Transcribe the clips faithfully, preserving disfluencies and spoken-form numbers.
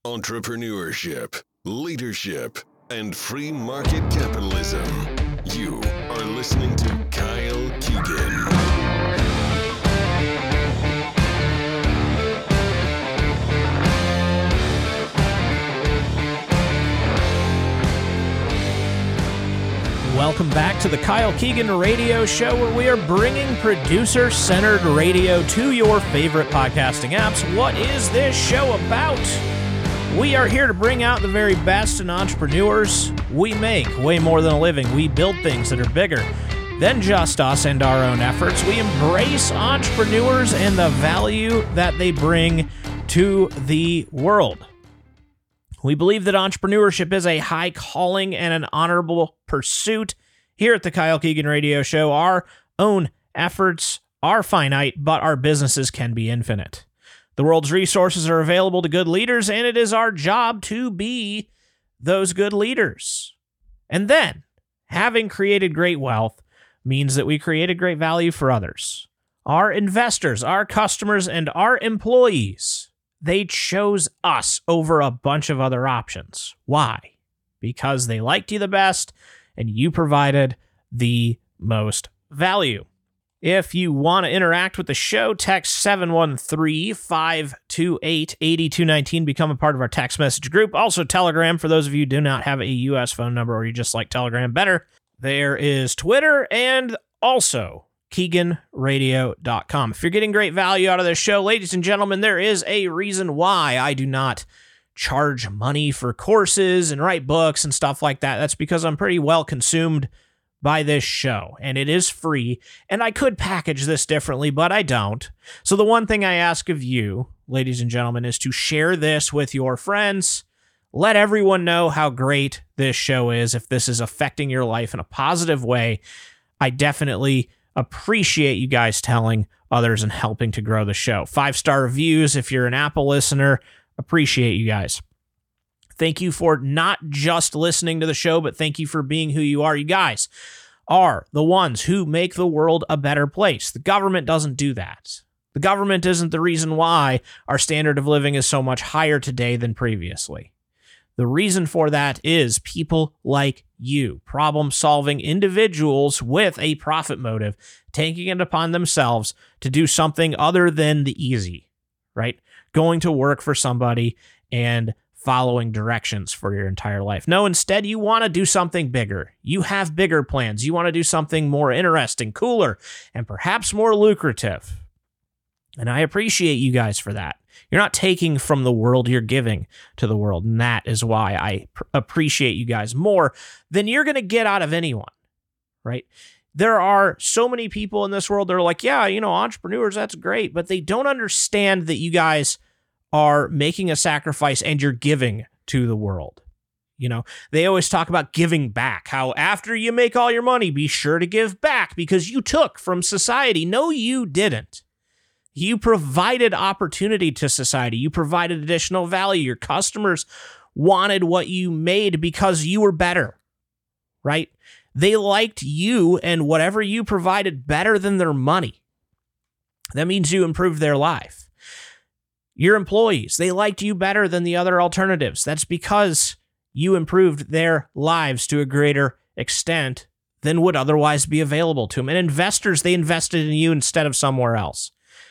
entrepreneurship, leadership, and free market capitalism. You are listening to Kyle Keegan. Welcome back to the Kyle Keegan Radio Show, where we are bringing producer-centered radio to your favorite podcasting apps. What is this show about? We are here to bring out the very best in entrepreneurs. We make way more than a living. We build things that are bigger than just us and our own efforts. We embrace entrepreneurs and the value that they bring to the world. We believe that entrepreneurship is a high calling and an honorable pursuit. Here at the Kyle Keegan Radio Show, our own efforts are finite, but our businesses can be infinite. The world's resources are available to good leaders, and it is our job to be those good leaders. And then, having created great wealth means that we created great value for others. Our investors, our customers, and our employees, they chose us over a bunch of other options. Why? Because they liked you the best and you provided the most value. If you want to interact with the show, text seven one three, five two eight, eight two one nine. Become a part of our text message group. Also, Telegram, for those of you who do not have a U S phone number or you just like Telegram better. There is Twitter and also Keegan Radio dot com. If you're getting great value out of this show, ladies and gentlemen, there is a reason why I do not charge money for courses and write books and stuff like that. That's because I'm pretty well consumed by this show, and it is free, and I could package this differently, but I don't. So the one thing I ask of you, ladies and gentlemen, is to share this with your friends. Let everyone know how great this show is. If this is affecting your life in a positive way, I definitely appreciate you guys telling others and helping to grow the show. Five-star reviews if you're an Apple listener. Appreciate you guys. Thank you for not just listening to the show, but thank you for being who you are. You guys are the ones who make the world a better place. The government doesn't do that. The government isn't the reason why our standard of living is so much higher today than previously. The reason for that is people like you, problem-solving individuals with a profit motive, taking it upon themselves to do something other than the easy, right? Going to work for somebody and following directions for your entire life. No, instead, you want to do something bigger. You have bigger plans. You want to do something more interesting, cooler, and perhaps more lucrative. And I appreciate you guys for that. You're not taking from the world, you're giving to the world. And that is why I pr- appreciate you guys more than you're going to get out of anyone, right? There are so many people in this world that are like, yeah, you know, entrepreneurs, that's great. But they don't understand that you guys are making a sacrifice and you're giving to the world. You know, they always talk about giving back, how after you make all your money, be sure to give back because you took from society. No, you didn't. You provided opportunity to society. You provided additional value. Your customers wanted what you made because you were better, right? They liked you and whatever you provided better than their money. That means you improved their life. Your employees, they liked you better than the other alternatives. That's because you improved their lives to a greater extent than would otherwise be available to them. And investors, they invested in you instead of somewhere else.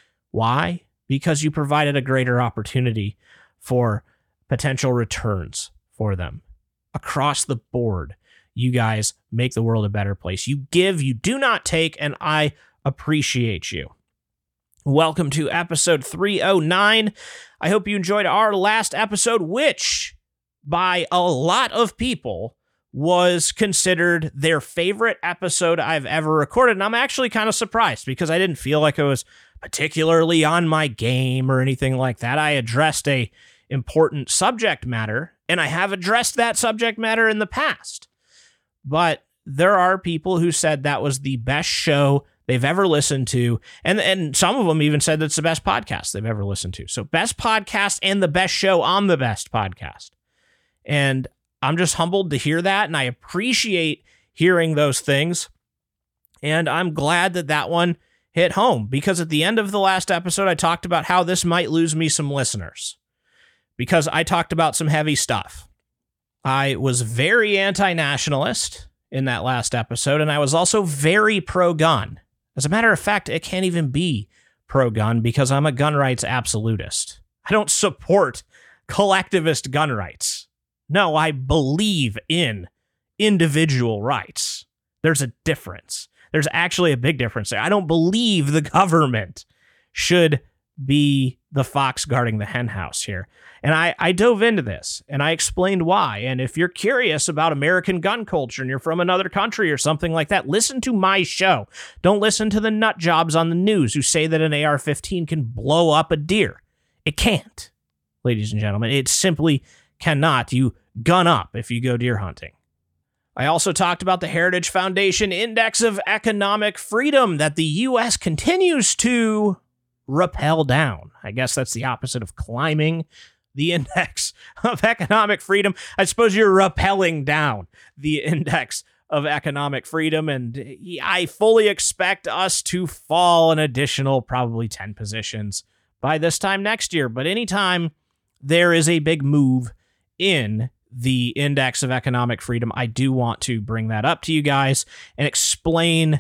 Why? Because you provided a greater opportunity for potential returns for them. Across the board, you guys make the world a better place. You give, you do not take, and I appreciate you. Welcome to episode three oh nine. I hope you enjoyed our last episode, which by a lot of people was considered their favorite episode I've ever recorded. And I'm actually kind of surprised because I didn't feel like I was particularly on my game or anything like that. I addressed a important subject matter, and I have addressed that subject matter in the past. But there are people who said that was the best show they've ever listened to, and, and some of them even said that's the best podcast they've ever listened to. So best podcast and the best show on the best podcast. And I'm just humbled to hear that, and I appreciate hearing those things. And I'm glad that that one hit home, because at the end of the last episode, I talked about how this might lose me some listeners because I talked about some heavy stuff. I was very anti-nationalist in that last episode, and I was also very pro-gun. As a matter of fact, it can't even be pro-gun because I'm a gun rights absolutist. I don't support collectivist gun rights. No, I believe in individual rights. There's a difference. There's actually a big difference there. I don't believe the government should be the fox guarding the hen house here. And I, I dove into this and I explained why. And if you're curious about American gun culture and you're from another country or something like that, listen to my show. Don't listen to the nut jobs on the news who say that an A R fifteen can blow up a deer. It can't, ladies and gentlemen. It simply cannot. You gun up if you go deer hunting. I also talked about the Heritage Foundation Index of Economic Freedom that the U S continues to rappel down. I guess that's the opposite of climbing the index of economic freedom. I suppose you're rappelling down the index of economic freedom, and I fully expect us to fall an additional probably ten positions by this time next year. But anytime there is a big move in the index of economic freedom, I do want to bring that up to you guys and explain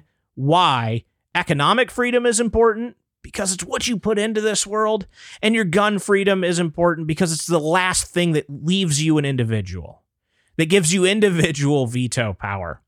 why economic freedom is important, because it's what you put into this world, and your gun freedom is important because it's the last thing that leaves you an individual, that gives you individual veto power.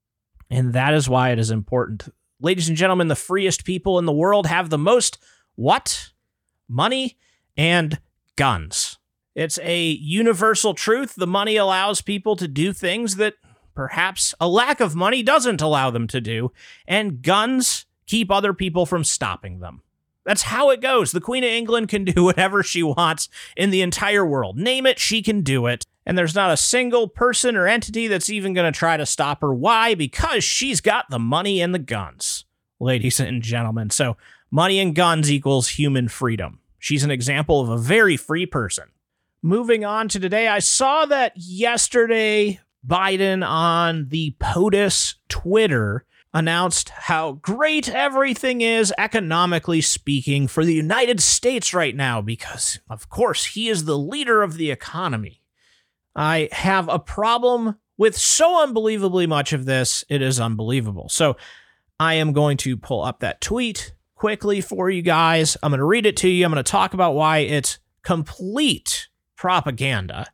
And that is why it is important. Ladies and gentlemen, the freest people in the world have the most what? Money and guns. It's a universal truth. The money allows people to do things that perhaps a lack of money doesn't allow them to do, and guns keep other people from stopping them. That's how it goes. The Queen of England can do whatever she wants in the entire world. Name it, she can do it. And there's not a single person or entity that's even going to try to stop her. Why? Because she's got the money and the guns, ladies and gentlemen. So money and guns equals human freedom. She's an example of a very free person. Moving on to today, I saw that yesterday Biden on the POTUS Twitter announced how great everything is, economically speaking, for the United States right now, because, of course, he is the leader of the economy. I have a problem with so unbelievably much of this, it is unbelievable. So I am going to pull up that tweet quickly for you guys. I'm going to read it to you. I'm going to talk about why it's complete propaganda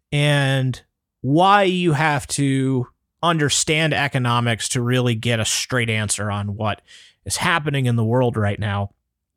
and why you have to understand economics to really get a straight answer on what is happening in the world right now,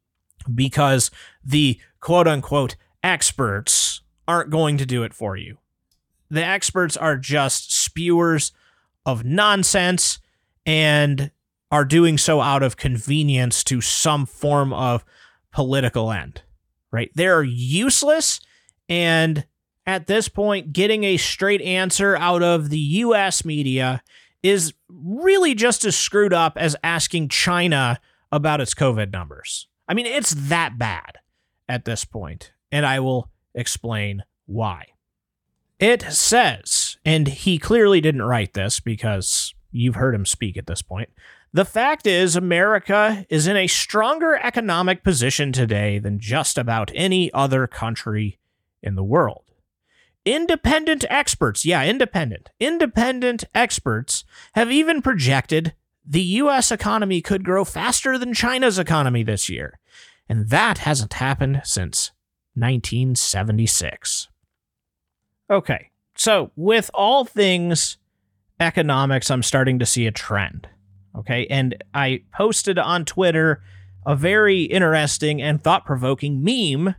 because the quote unquote experts aren't going to do it for you. The experts are just spewers of nonsense and are doing so out of convenience to some form of political end, right? They're useless. And at this point, getting a straight answer out of the U S media is really just as screwed up as asking China about its COVID numbers. I mean, it's that bad at this point, and I will explain why. It says, and he clearly didn't write this because you've heard him speak at this point, the fact is America is in a stronger economic position today than just about any other country in the world. Independent experts, yeah, independent, independent experts have even projected the U S economy could grow faster than China's economy this year. And that hasn't happened since nineteen seventy-six. Okay, so with all things economics, I'm starting to see a trend. Okay, and I posted on Twitter a very interesting and thought-provoking meme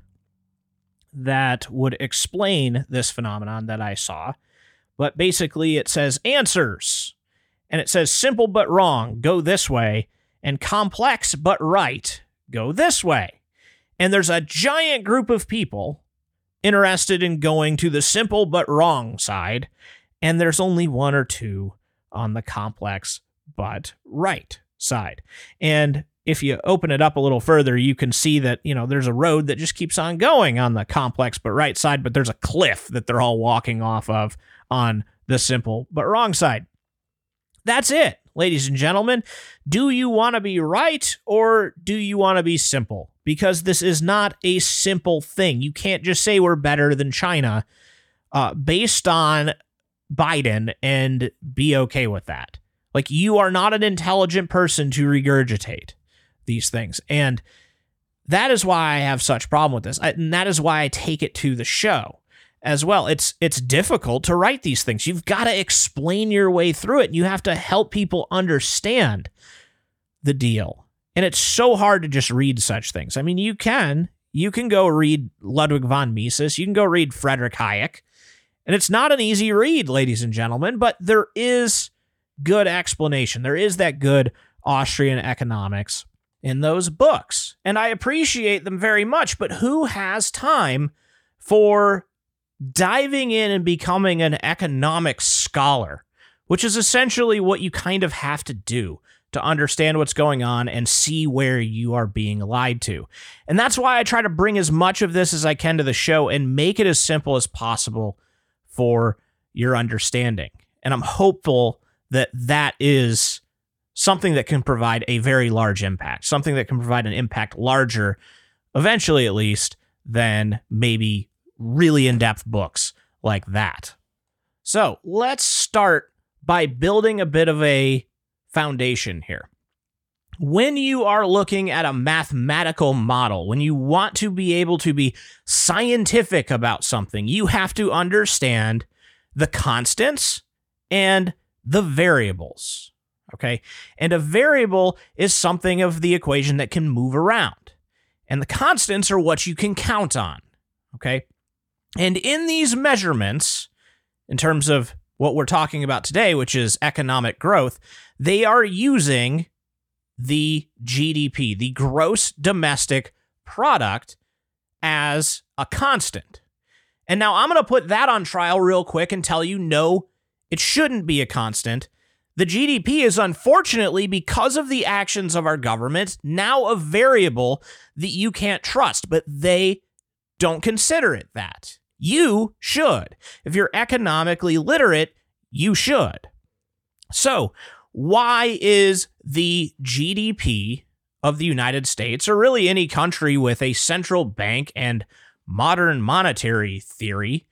that would explain this phenomenon that I saw. But basically it says answers, and it says simple but wrong, go this way, and complex but right, go this way. And there's a giant group of people interested in going to the simple but wrong side, and there's only one or two on the complex but right side. And if you open it up a little further, you can see that, you know, there's a road that just keeps on going on the complex but right side, but there's a cliff that they're all walking off of on the simple but wrong side. That's it, ladies and gentlemen. Do you want to be right or do you want to be simple because this is not a simple thing. You can't just say we're better than China uh, based on Biden and be okay with that. Like, you are not an intelligent person to regurgitate these things. And that is why I have such problem with this. I, and that is why I take it to the show as well. It's it's difficult to write these things. You've got to explain your way through it. You have to help people understand the deal. And it's so hard to just read such things. I mean, you can. You can go read Ludwig von Mises. You can go read Friedrich Hayek. And it's not an easy read, ladies and gentlemen, but there is good explanation. There is that good Austrian economics in those books. And I appreciate them very much, but who has time for diving in and becoming an economic scholar, which is essentially what you kind of have to do to understand what's going on and see where you are being lied to. And that's why I try to bring as much of this as I can to the show and make it as simple as possible for your understanding. And I'm hopeful that that is something that can provide a very large impact, something that can provide an impact larger, eventually at least, than maybe really in-depth books like that. So let's start by building a bit of a foundation here. When you are looking at a mathematical model, when you want to be able to be scientific about something, you have to understand the constants and the variables, okay? And a variable is something of the equation that can move around. And the constants are what you can count on, okay? And in these measurements, in terms of what we're talking about today, which is economic growth, they are using the G D P, the gross domestic product, as a constant. And now I'm going to put that on trial real quick and tell you, no, it shouldn't be a constant. The G D P is, unfortunately, because of the actions of our government, now a variable that you can't trust, but they don't consider it that. You should. If you're economically literate, you should. So, why is the G D P of the United States, or really any country with a central bank and modern monetary theory,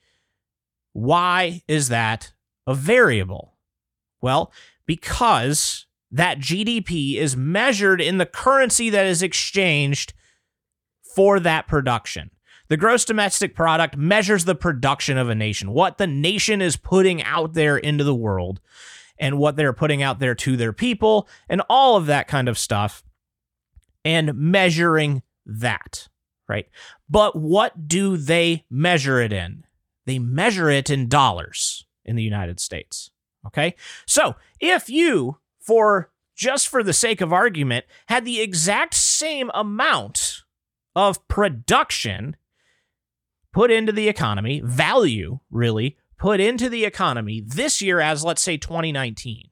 why is that a variable? Well, because that G D P is measured in the currency that is exchanged for that production. The gross domestic product measures the production of a nation, what the nation is putting out there into the world, and what they're putting out there to their people, and all of that kind of stuff, and measuring that, right? But what do they measure it in? They measure it in dollars in the United States, okay? So if you, for just for the sake of argument, had the exact same amount of production put into the economy, value, really, put into the economy this year as, let's say, twenty nineteen,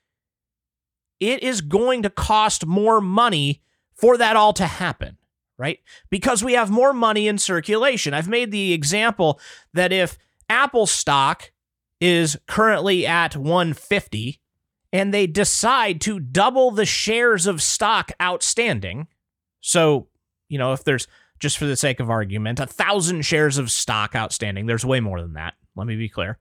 it is going to cost more money for that all to happen, right? Because we have more money in circulation. I've made the example that if Apple stock is currently at one fifty and they decide to double the shares of stock outstanding, so, you know, if there's, just for the sake of argument, a thousand shares of stock outstanding, there's way more than that. Let me be clear.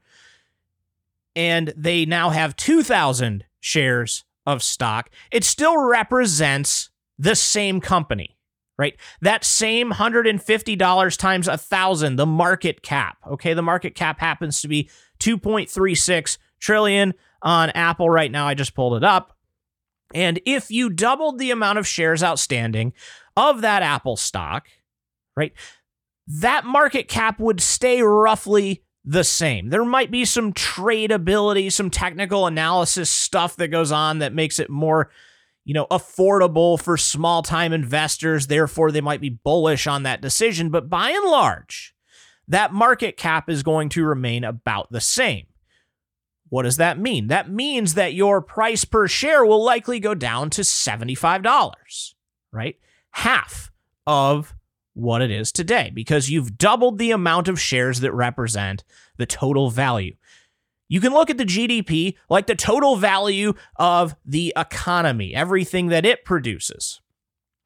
And they now have two thousand shares of stock. It still represents the same company, right? That same one hundred fifty dollars times one thousand, the market cap. Okay, the market cap happens to be two point three six trillion on Apple right now. I just pulled it up. And if you doubled the amount of shares outstanding of that Apple stock, right, that market cap would stay roughly the same. There might be some tradability, some technical analysis stuff that goes on that makes it more, you know, affordable for small-time investors. Therefore, they might be bullish on that decision. But by and large, that market cap is going to remain about the same. What does that mean? That means that your price per share will likely go down to seventy-five dollars, right? Half of what it is today, because you've doubled the amount of shares that represent the total value. You can look at the G D P like the total value of the economy, everything that it produces.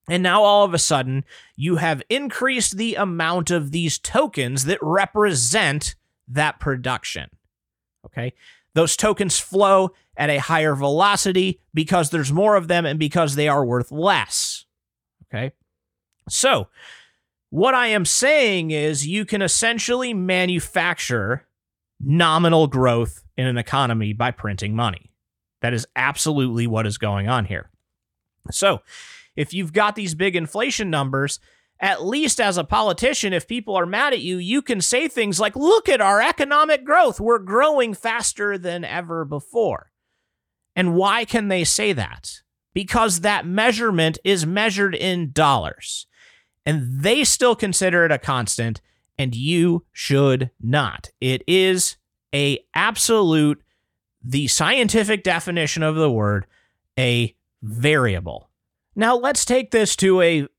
And now all of a sudden, you have increased the amount of these tokens that represent that production. Okay? Those tokens flow at a higher velocity because there's more of them and because they are worth less. Okay? So, what I am saying is you can essentially manufacture nominal growth in an economy by printing money. That is absolutely what is going on here. So, if you've got these big inflation numbers, at least as a politician, if people are mad at you, you can say things like, look at our economic growth. We're growing faster than ever before. And why can they say that? Because that measurement is measured in dollars. And they still consider it a constant, and you should not. It is a absolute, the scientific definition of the word, a variable. Now, let's take this to a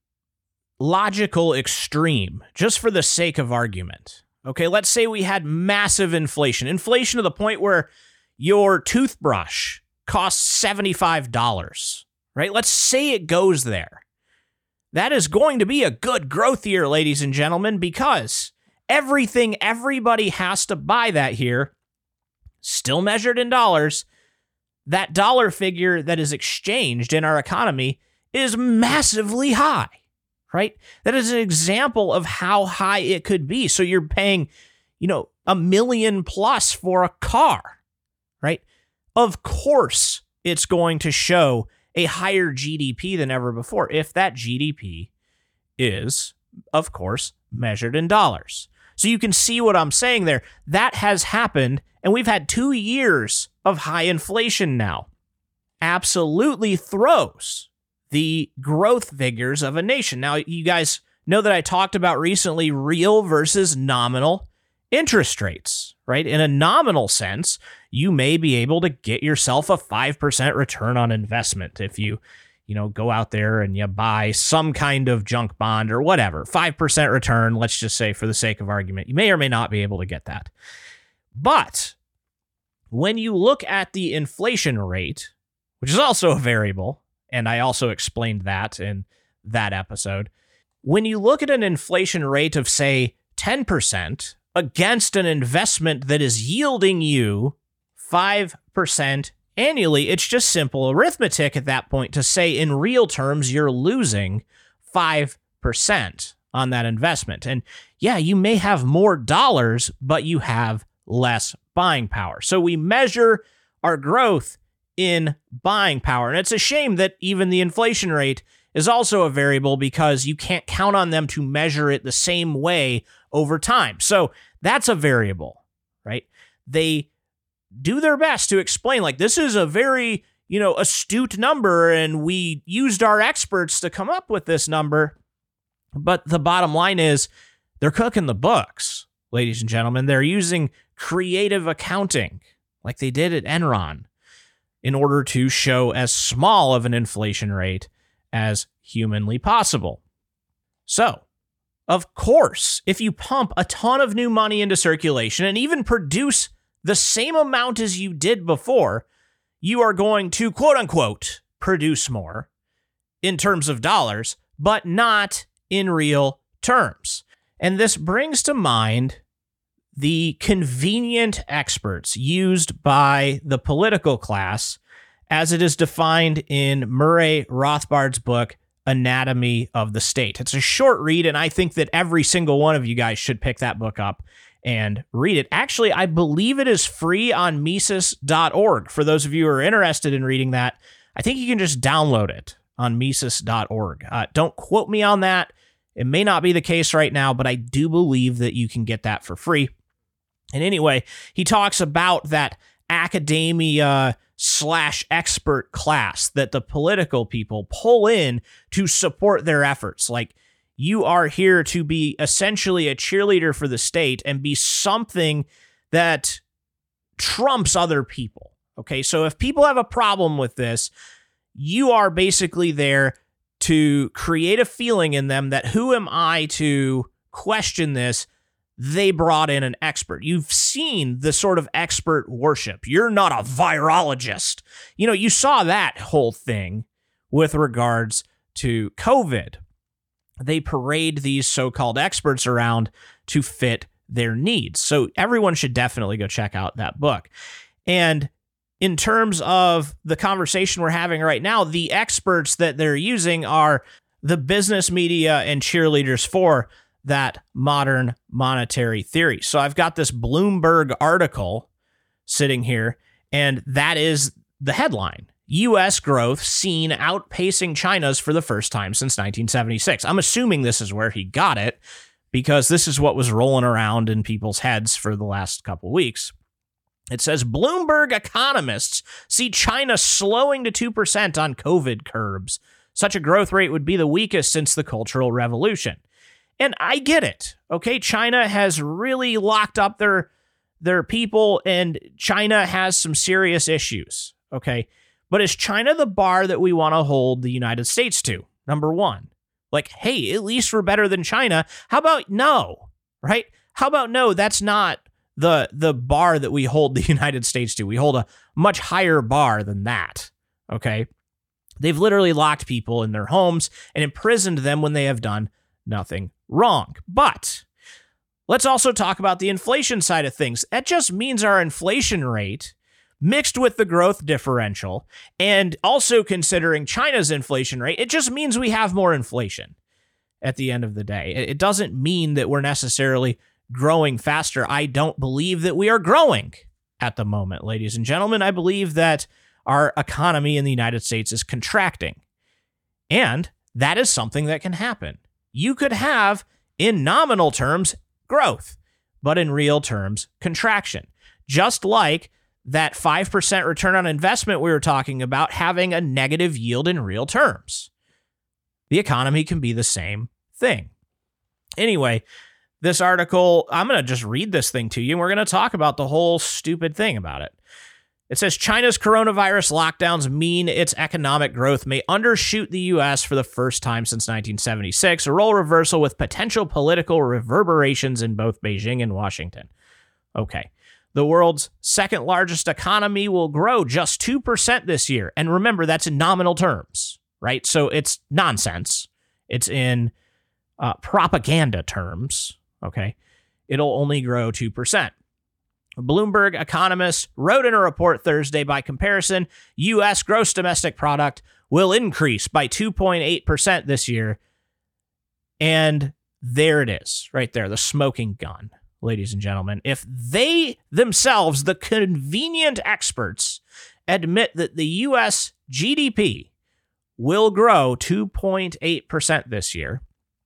logical extreme, just for the sake of argument. Okay, let's say we had massive inflation. Inflation to the point where your toothbrush costs seventy-five dollars, right? Let's say it goes there. That is going to be a good growth year, ladies and gentlemen, because everything everybody has to buy that year, still measured in dollars, that dollar figure that is exchanged in our economy is massively high, right? That is an example of how high it could be. So you're paying, you know, a million plus for a car, right? Of course, it's going to show a higher G D P than ever before if that G D P is, of course, measured in dollars. So you can see what I'm saying there. That has happened, and we've had two years of high inflation now. Absolutely throws the growth figures of a nation. Now, you guys know that I talked about recently real versus nominal interest rates, right? In a nominal sense, you may be able to get yourself a five percent return on investment if you, you know, go out there and you buy some kind of junk bond or whatever. five percent return, let's just say for the sake of argument. You may or may not be able to get that. But when you look at the inflation rate, which is also a variable, and I also explained that in that episode. When you look at an inflation rate of, say, ten percent against an investment that is yielding you five percent annually, it's just simple arithmetic at that point to say in real terms you're losing five percent on that investment. And yeah, you may have more dollars, but you have less buying power. So we measure our growth in buying power. And it's a shame that even the inflation rate is also a variable because you can't count on them to measure it the same way over time. So that's a variable, right? They do their best to explain, like, this is a very, you know, astute number, and we used our experts to come up with this number. But the bottom line is they're cooking the books, ladies and gentlemen. They're using creative accounting like they did at Enron in order to show as small of an inflation rate as humanly possible. So, of course, if you pump a ton of new money into circulation and even produce the same amount as you did before, you are going to, quote unquote, produce more in terms of dollars, but not in real terms. And this brings to mind the convenient experts used by the political class as it is defined in Murray Rothbard's book, Anatomy of the State. It's a short read, and I think that every single one of you guys should pick that book up and read it. Actually, I believe it is free on Mises dot org. For those of you who are interested in reading that, I think you can just download it on Mises dot org. Uh, don't quote me on that. It may not be the case right now, but I do believe that you can get that for free. And anyway, he talks about that academia slash expert class that the political people pull in to support their efforts. Like, you are here to be essentially a cheerleader for the state and be something that trumps other people. Okay, so if people have a problem with this, you are basically there to create a feeling in them that who am I to question this? They brought in an expert. You've seen the sort of expert worship. You're not a virologist. You know, you saw that whole thing with regards to COVID, they parade these so-called experts around to fit their needs. So everyone should definitely go check out that book. And in terms of the conversation we're having right now, the experts that they're using are the business media and cheerleaders for that modern monetary theory. So I've got this Bloomberg article sitting here, and that is the headline. U S growth seen outpacing China's for the first time since nineteen seventy-six. I'm assuming this is where he got it, because this is what was rolling around in people's heads for the last couple weeks. It says Bloomberg economists see China slowing to two percent on COVID curbs. Such a growth rate would be the weakest since the Cultural Revolution. And I get it. Okay, China has really locked up their their people, and China has some serious issues. Okay, but is China the bar that we want to hold the United States to? Number one, like, hey, at least we're better than China. How about no, right? How about no? That's not the the bar that we hold the United States to. We hold a much higher bar than that. Okay, they've literally locked people in their homes and imprisoned them when they have done nothing wrong. But let's also talk about the inflation side of things. That just means our inflation rate, mixed with the growth differential, and also considering China's inflation rate, it just means we have more inflation at the end of the day. It doesn't mean that we're necessarily growing faster. I don't believe that we are growing at the moment, ladies and gentlemen. I believe that our economy in the United States is contracting, and that is something that can happen. You could have, in nominal terms, growth, but in real terms, contraction. Just like that five percent return on investment we were talking about having a negative yield in real terms. The economy can be the same thing. Anyway, this article, I'm going to just read this thing to you, and we're going to talk about the whole stupid thing about it. It says China's coronavirus lockdowns mean its economic growth may undershoot the U S for the first time since nineteen seventy-six, a role reversal with potential political reverberations in both Beijing and Washington. Okay. The world's second largest economy will grow just two percent this year. And remember, that's in nominal terms, right? So it's nonsense. It's in uh, propaganda terms, okay? It'll only grow two percent. Bloomberg economists wrote in a report Thursday, by comparison, U S gross domestic product will increase by two point eight percent this year. And there it is, right there, the smoking gun, ladies and gentlemen. If they themselves, the convenient experts, admit that the U S G D P will grow two point eight percent this year,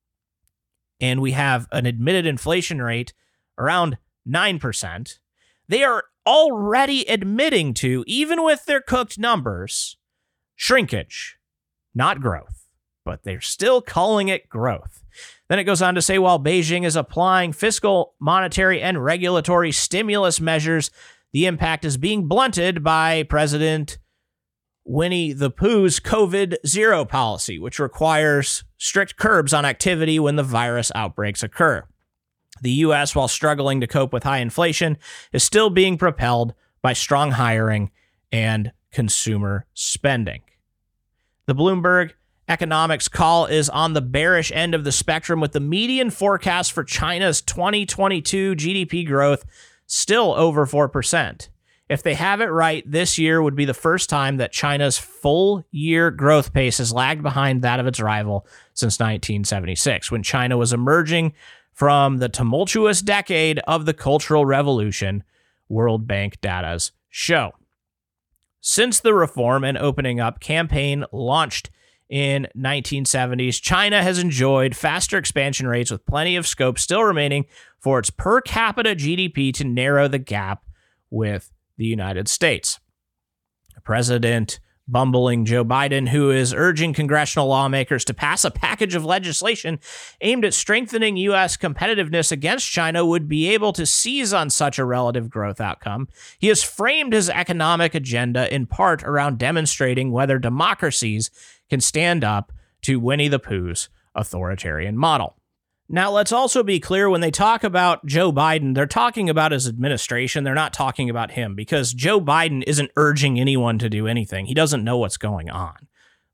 and we have an admitted inflation rate around nine percent, they are already admitting to, even with their cooked numbers, shrinkage, not growth, but they're still calling it growth. Then it goes on to say, while Beijing is applying fiscal, monetary, and regulatory stimulus measures, the impact is being blunted by President Winnie the Pooh's COVID zero policy, which requires strict curbs on activity when the virus outbreaks occur. The U S, while struggling to cope with high inflation, is still being propelled by strong hiring and consumer spending. The Bloomberg economics call is on the bearish end of the spectrum, with the median forecast for China's twenty twenty-two G D P growth still over four percent. If they have it right, this year would be the first time that China's full year growth pace has lagged behind that of its rival since nineteen seventy-six, when China was emerging from the tumultuous decade of the Cultural Revolution, World Bank data's show. Since the reform and opening up campaign launched in nineteen seventies, China has enjoyed faster expansion rates, with plenty of scope still remaining for its per capita G D P to narrow the gap with the United States. President bumbling Joe Biden, who is urging congressional lawmakers to pass a package of legislation aimed at strengthening U S competitiveness against China, would be able to seize on such a relative growth outcome. He has framed his economic agenda in part around demonstrating whether democracies can stand up to Winnie the Pooh's authoritarian model. Now, let's also be clear, when they talk about Joe Biden, they're talking about his administration. They're not talking about him, because Joe Biden isn't urging anyone to do anything. He doesn't know what's going on,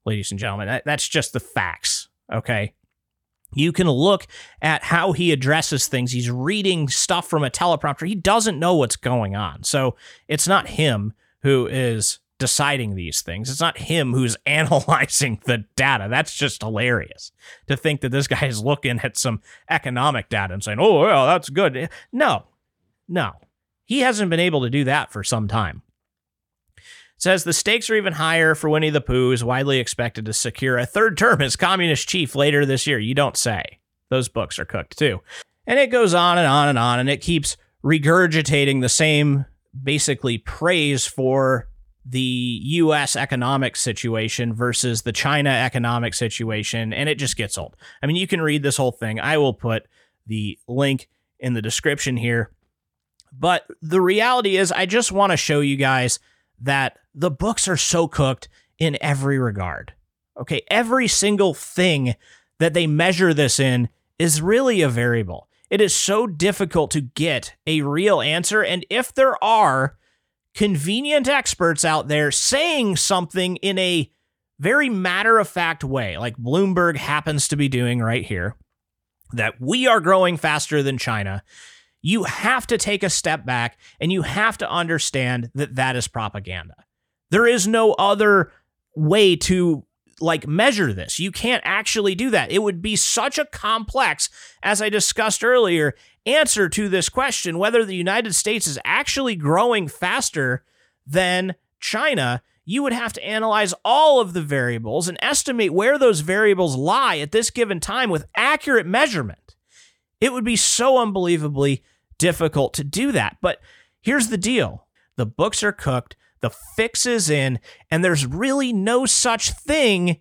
ladies and gentlemen. That, that's just the facts, okay? You can look at how he addresses things. He's reading stuff from a teleprompter. He doesn't know what's going on. So it's not him who is deciding these things. It's not him who's analyzing the data. That's just hilarious to think that this guy is looking at some economic data and saying, oh, well, that's good. No, no. He hasn't been able to do that for some time. It says the stakes are even higher for Winnie the Pooh, is widely expected to secure a third term as communist chief later this year. You don't say. Those books are cooked too. And it goes on and on and on, and it keeps regurgitating the same basically praise for the U S economic situation versus the China economic situation, and it just gets old. I mean, you can read this whole thing. I will put the link in the description here. But the reality is, I just want to show you guys that the books are so cooked in every regard. Okay, every single thing that they measure this in is really a variable. It is so difficult to get a real answer, and if there are convenient experts out there saying something in a very matter-of-fact way, like Bloomberg happens to be doing right here, that we are growing faster than China, you have to take a step back and you have to understand that that is propaganda. There is no other way to like measure this. You can't actually do that. It would be such a complex, as I discussed earlier, answer to this question, whether the United States is actually growing faster than China. You would have to analyze all of the variables and estimate where those variables lie at this given time with accurate measurement. It would be so unbelievably difficult to do that. But here's the deal. The books are cooked, the fix is in, and there's really no such thing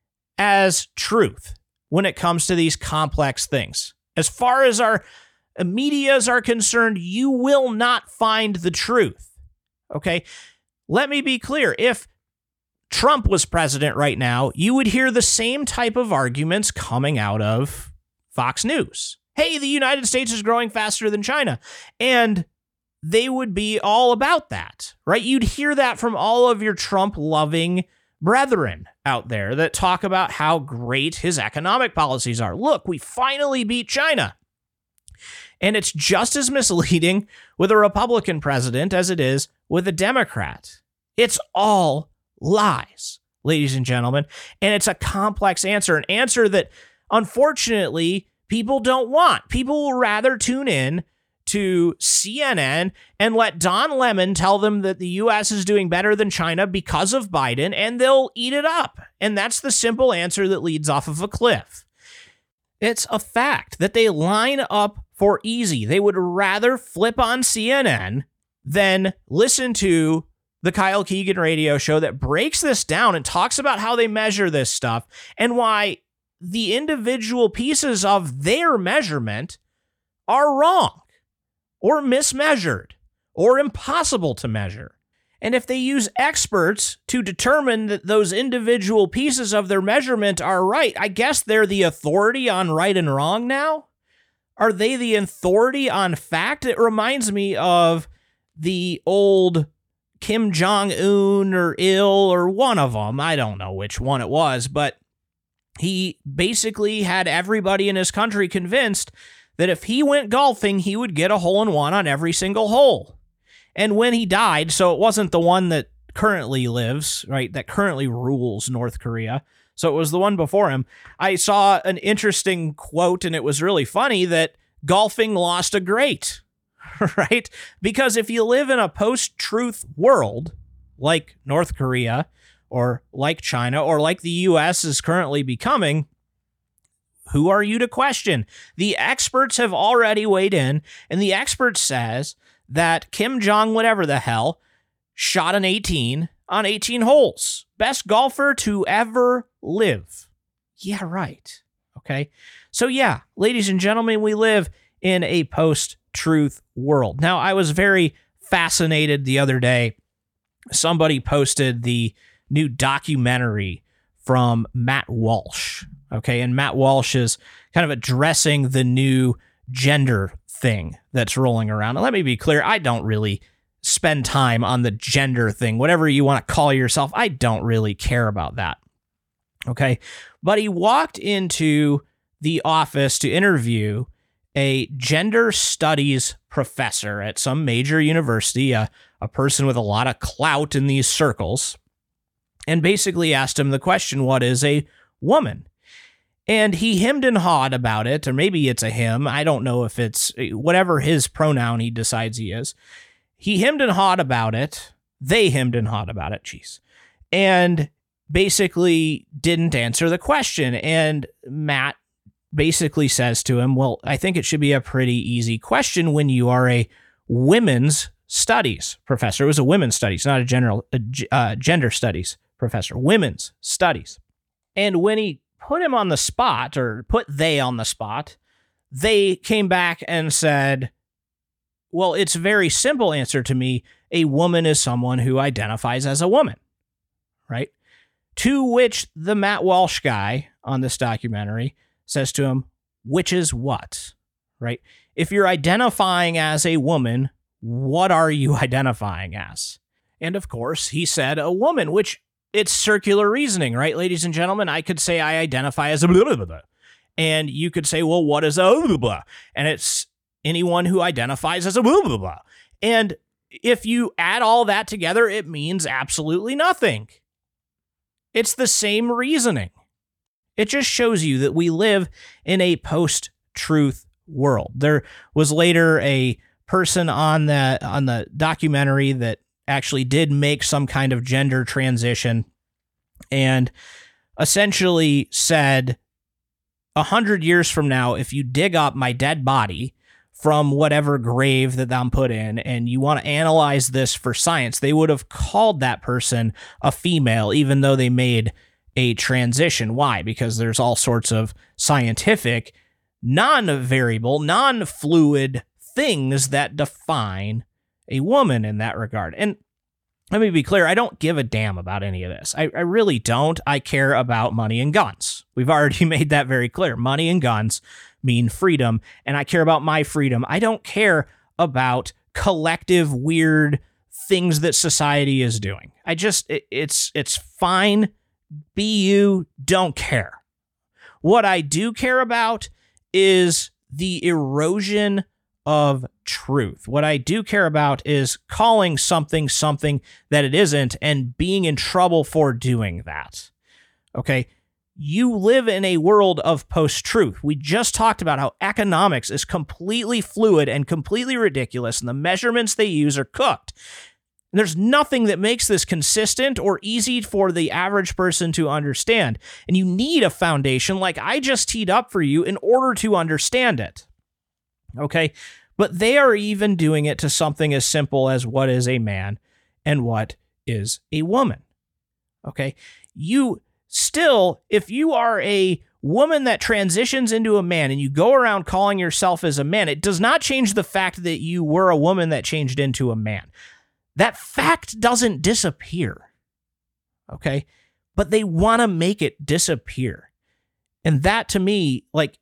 as truth when it comes to these complex things. As far as our medias are concerned, you will not find the truth. Okay? Let me be clear. If Trump was president right now, you would hear the same type of arguments coming out of Fox News. Hey, the United States is growing faster than China. And they would be all about that, right? You'd hear that from all of your Trump-loving brethren out there that talk about how great his economic policies are. Look, we finally beat China. And it's just as misleading with a Republican president as it is with a Democrat. It's all lies, ladies and gentlemen. And it's a complex answer, an answer that, unfortunately, people don't want. People will rather tune in to C N N and let Don Lemon tell them that the U S is doing better than China because of Biden, and they'll eat it up. And that's the simple answer that leads off of a cliff. It's a fact that they line up for easy. They would rather flip on C N N than listen to the Kyle Keegan radio show that breaks this down and talks about how they measure this stuff and why the individual pieces of their measurement are wrong or mismeasured or impossible to measure. And if they use experts to determine that those individual pieces of their measurement are right, I guess they're the authority on right and wrong now? Are they the authority on fact? It reminds me of the old Kim Jong-un or Il or one of them. I don't know which one it was, but he basically had everybody in his country convinced that if he went golfing, he would get a hole-in-one on every single hole. And when he died, so it wasn't the one that currently lives, right, that currently rules North Korea, so it was the one before him, I saw an interesting quote, and it was really funny, that golfing lost a great, right? Because if you live in a post-truth world, like North Korea, or like China, or like the U S is currently becoming, who are you to question? The experts have already weighed in, and the expert says that Kim Jong, whatever the hell, shot an eighteen on eighteen holes. Best golfer to ever live. Yeah, right. Okay. So yeah, ladies and gentlemen, we live in a post-truth world. Now, I was very fascinated the other day. Somebody posted the new documentary from Matt Walsh. Okay, and Matt Walsh is kind of addressing the new gender thing that's rolling around. And let me be clear, I don't really spend time on the gender thing. Whatever you want to call yourself, I don't really care about that. Okay. But he walked into the office to interview a gender studies professor at some major university, a, a person with a lot of clout in these circles, and basically asked him the question, what is a woman? And he hemmed and hawed about it, or maybe it's a him. I don't know if it's whatever his pronoun he decides he is. He hemmed and hawed about it. They hemmed and hawed about it. Jeez. And basically didn't answer the question. And Matt basically says to him, well, I think it should be a pretty easy question when you are a women's studies professor. It was a women's studies, not a general a, uh, gender studies professor, women's studies. And when he put him on the spot, or put they on the spot, they came back and said, well, it's a very simple answer to me. A woman is someone who identifies as a woman, right? To which the Matt Walsh guy on this documentary says to him, which is what, right? If you're identifying as a woman, what are you identifying as? And of course, he said a woman, which it's circular reasoning, right, ladies and gentlemen? I could say I identify as a blah, blah, blah, blah. And you could say, well, what is a blah, blah, blah? And it's anyone who identifies as a blah, blah, blah. And if you add all that together, it means absolutely nothing. It's the same reasoning. It just shows you that we live in a post-truth world. There was later a person on the on the documentary that actually did make some kind of gender transition and essentially said, a hundred years from now, if you dig up my dead body from whatever grave that I'm put in and you want to analyze this for science, they would have called that person a female, even though they made a transition. Why? Because there's all sorts of scientific, non-variable, non-fluid things that define a woman in that regard. And let me be clear, I don't give a damn about any of this. I, I really don't. I care about money and guns. We've already made that very clear. Money and guns mean freedom, and I care about my freedom. I don't care about collective weird things that society is doing. I just, it, it's it's fine. Be you, don't care. What I do care about is the erosion of truth. What I do care about is calling something something that it isn't and being in trouble for doing that. Okay? You live in a world of post-truth. We just talked about how economics is completely fluid and completely ridiculous, and the measurements they use are cooked. And there's nothing that makes this consistent or easy for the average person to understand. And you need a foundation like I just teed up for you in order to understand it. Okay? But they are even doing it to something as simple as what is a man and what is a woman. Okay? You still, if you are a woman that transitions into a man and you go around calling yourself as a man, it does not change the fact that you were a woman that changed into a man. That fact doesn't disappear. Okay? But they want to make it disappear. And that to me, like,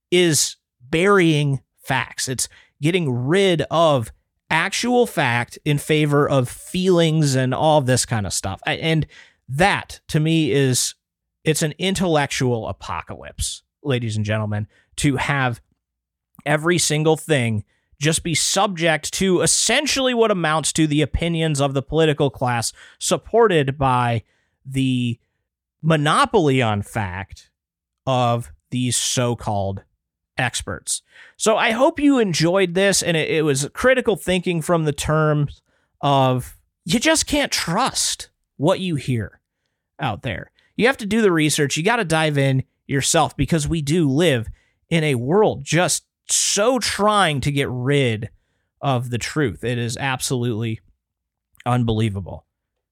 is burying facts. It's getting rid of actual fact in favor of feelings and all this kind of stuff. And that to me is, it's an intellectual apocalypse, ladies and gentlemen, to have every single thing just be subject to essentially what amounts to the opinions of the political class, supported by the monopoly on fact of these so-called experts. So I hope you enjoyed this, and it, it was critical thinking from the terms of you just can't trust what you hear out there. You have to do the research. You got to dive in yourself, because we do live in a world just so trying to get rid of the truth. It is absolutely unbelievable.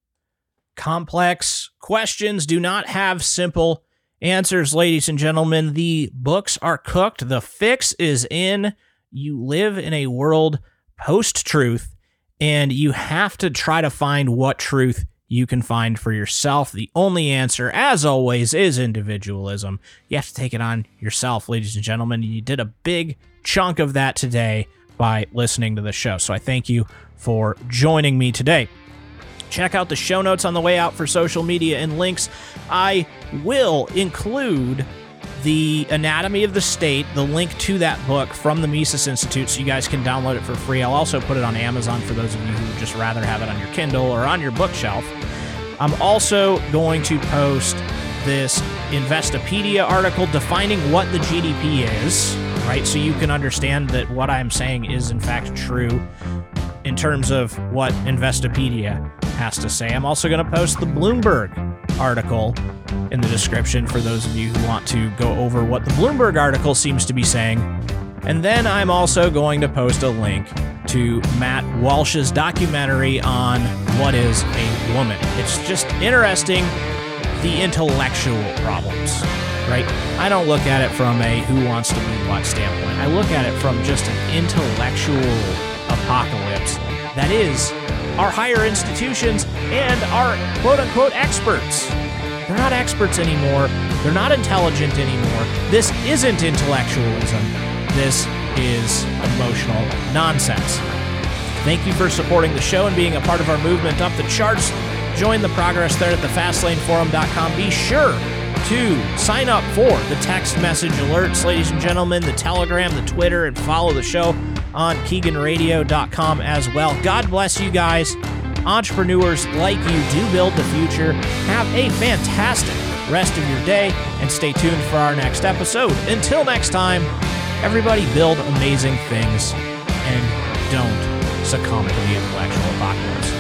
Complex questions do not have simple answers, ladies and gentlemen. The books are cooked. The fix is in. You live in a world post-truth, and you have to try to find what truth you can find for yourself. The only answer, as always, is individualism. You have to take it on yourself, ladies and gentlemen. You did a big chunk of that today by listening to the show. So I thank you for joining me today. Check out the show notes on the way out for social media and links. I will include the Anatomy of the State, the link to that book from the Mises Institute, so you guys can download it for free. I'll also put it on Amazon for those of you who would just rather have it on your Kindle or on your bookshelf. I'm also going to post this Investopedia article defining what the G D P is, right? So you can understand that what I'm saying is in fact true in terms of what Investopedia has to say. I'm also going to post the Bloomberg article in the description for those of you who want to go over what the Bloomberg article seems to be saying. And then I'm also going to post a link to Matt Walsh's documentary on what is a woman. It's just interesting, the intellectual problems, right? I don't look at it from a who wants to be what standpoint. I look at it from just an intellectual apocalypse that is our higher institutions and our quote-unquote experts. They're not experts anymore. They're not intelligent anymore. This isn't intellectualism. This is emotional nonsense. Thank you for supporting the show and being a part of our movement up the charts. Join the progress thread at the fastlane forum dot com. Be sure to sign up for the text message alerts, ladies and gentlemen, the Telegram, the Twitter, and follow the show on Keegan Radio dot com as well. God bless you guys. Entrepreneurs like you do build the future. Have a fantastic rest of your day and stay tuned for our next episode. Until next time, everybody build amazing things and don't succumb to the intellectual apocalypse.